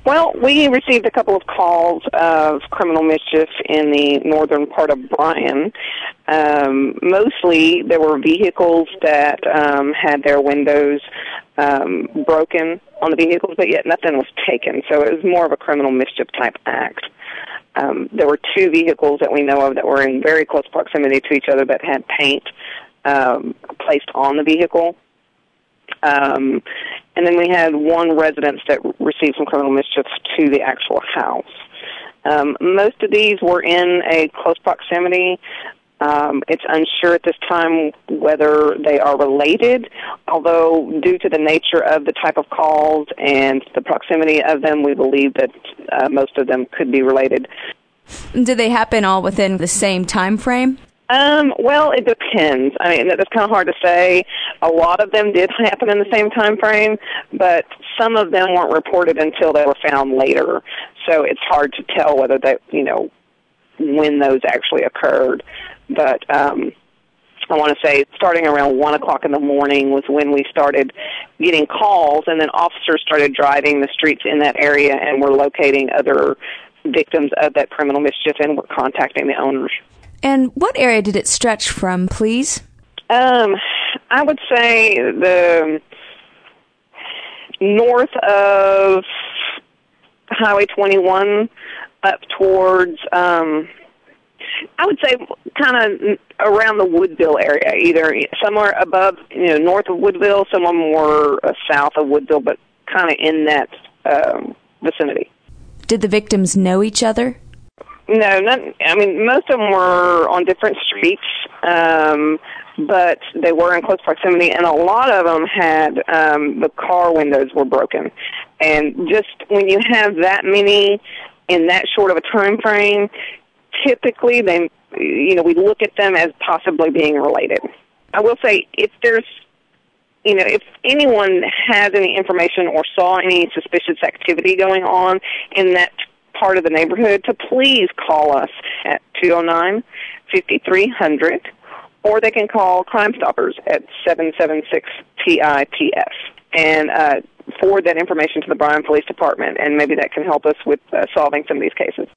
Well, we received a couple of calls of criminal mischief in the northern part of Bryan. Mostly there were vehicles that had their windows broken on the vehicles, but yet nothing was taken. So it was more of a criminal mischief type act. There were two vehicles that we know of that were in very close proximity to each other that had paint placed on the vehicle. And then we had one residence that received some criminal mischief to the actual house. Most of these were in a close proximity. It's unsure at this time whether they are related, although due to the nature of the type of calls and the proximity of them, we believe that most of them could be related. Did they happen all within the same time frame? Well, it depends. I mean, that's kind of hard to say. A lot of them did happen in the same time frame, but some of them weren't reported until they were found later. So it's hard to tell whether they, when those actually occurred. But I want to say starting around 1 o'clock in the morning was when we started getting calls, and then officers started driving the streets in that area and were locating other victims of that criminal mischief and were contacting the owners. And what area did it stretch from, please? I would say the north of Highway 21 up towards, I would say kind of around the Woodville area, either somewhere above, north of Woodville, somewhere more south of Woodville, but kind of in that vicinity. Did the victims know each other? No, most of them were on different streets, but they were in close proximity, and a lot of them had the car windows were broken. And just when you have that many in that short of a time frame, typically we look at them as possibly being related. I will say if there's, if anyone has any information or saw any suspicious activity going on in that part of the neighborhood, to please call us at 209-5300, or they can call Crime Stoppers at 776-TIPS and forward that information to the Bryan Police Department, and maybe that can help us with solving some of these cases.